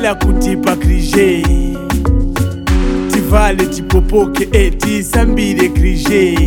Timwela kutipa krije Tivale tipopoke tisambire krije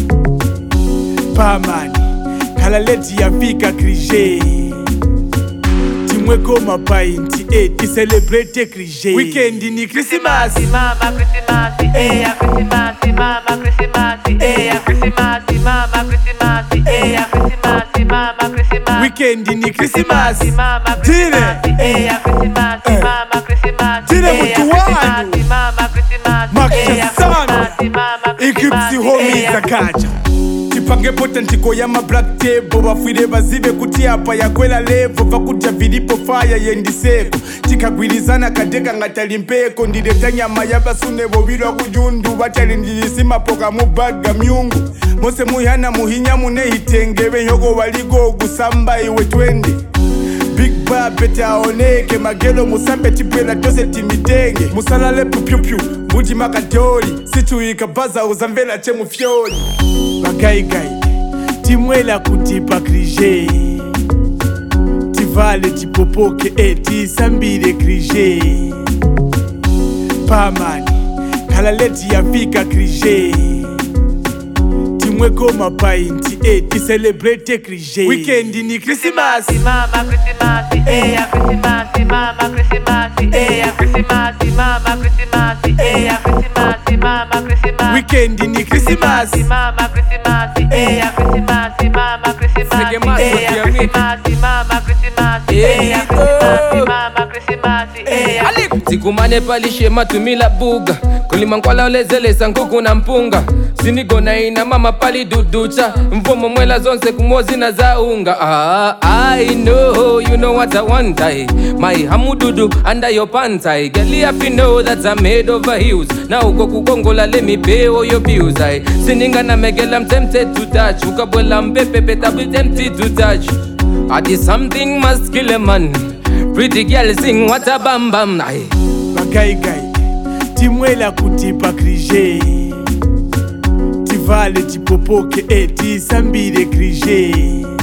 Pamani kalaleti yafika krije Timweko mapainti tiselebrate krije Weekend ni Christmas Mama Christmas, ya Christmas, Mama Christmas, ya Christmas, Mama Christmas, ya Christmas, Mama Christmas. Weekend ni Christmas Mama Christmas, ya Christmas, Mama Christmas. Dire mtu wanu Mama Christmas, Maksha Samia Eclipse homies akaja Tipange potentiko ya black table Wafwire bazibe kuti apa ya kwela levo Vakuja vilipo fire yendiseko Tikagwirizana kadeka ngatali mpeko Ndileta nyama yaba sune bobilwa kujundu Watali ndilisima poka mubaga myungu Mose muhana muhinya mune hitengebe Yogo waligo gusamba iwe twende Big Bab betaoneke magelo musambe tipela tose timitenge Musalale pupyupyu Muji makadoli Situika baza uzamvela chemu fyoli Bagaigai Timwela kutipa krije Tivale tipopoke tisambire krije Pamani kalaleti yafika krije Timweko mapainti tiselebrate krije Weekend ni Christmas Mama Christmas, ya Christmas, Mama Christmas, ya Christmas, Mama Christmas, ya Christmas, Mama Christmas. Weekend ni Christmas Mama Christmas, ya Christmas, Mama Christmas, ya Christmas, Mama Christmas, ya Christmas, Mama Christmas. Sikumane palishe matumila buga Kulima nkwala olezelesa nkuku na mpunga Sinigona ina mama pali duducha Mvomo mwela zonse kumozi na zaunga I know, you know what I want My hamududu under your pantai Girl, if you know that I'm made over heels Na uko kukongola let me pay all your bills Sininga na megel I'm tempted to touch Ukabwela mpepe but I be tempted to touch I did something must kill a man Pretty girl sing what a bam bam Bagaigai Timwela kutipa krije Tivale tipopoke tisambire krije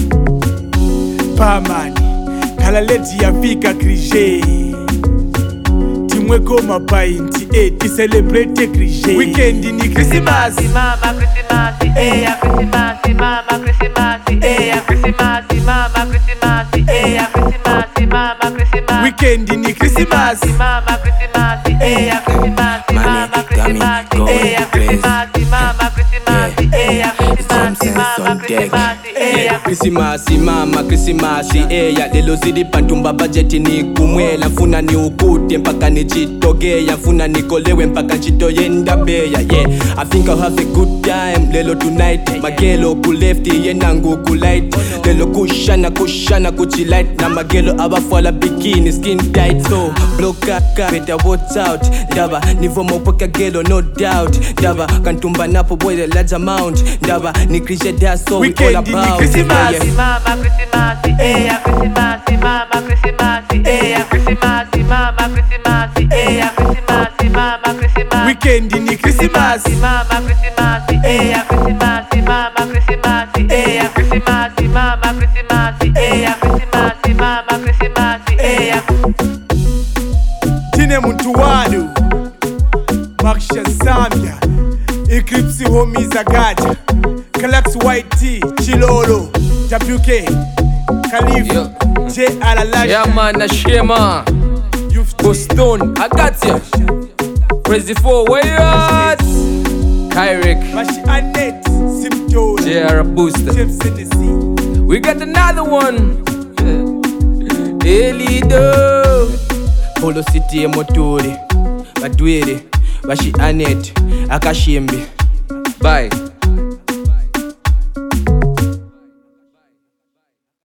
Pamani kalaleti yafika krije Timweko mapainti tiselebrate krije Weekend ni Christmas Mama Christmas, ya Christmas, Mama Christmas, ya Christmas, Mama Christmas, ya Christmas, Mama Christmas. Weekend ni Christmas Mama Christmas, ya Christmas, Mama Christmas, ya Christmas, Mama Christmas, ya Christmas, Mama Christmas. Christmas, Mama Christmas, ya lelo zidi pantumba budget ni kumwela Mfuna ni ukute mpaka ni chitogeya Mfuna nikolewe mpaka chitoye ndabeya I think I'll have a good time lelo tonight Magelo kulefti yenangu kulight Lelo kushana kuchilight Na magelo abafwala bikini skin tight So block up, better watch out Daba, nivo mopoka gelo no doubt Daba, kantumba napo boy the large amount Daba, ni krije da so we all about Christmas Mama Christmas, ya Christmas, Mama Christmas, ya Christmas, Mama Christmas, ya Christmas, Mama Christmas. Weekend ni Christmas Mama Christmas, ya Christmas, Mama Christmas, ya Christmas, Mama Christmas, ya Christmas, Mama Christmas. Tine mtu wanu Maksha Samia Eclipse homies agaja Kalax White T Chilolo WK Khalif J Alalash Yeah man, Shema Boston, I got ya Crazy 4, where you at? Kyrick Mashi Annette Simtona JR Booster James Hennessy We got another one Elido Polo City emotori Badwere Bashi Annette Akashimbi Bye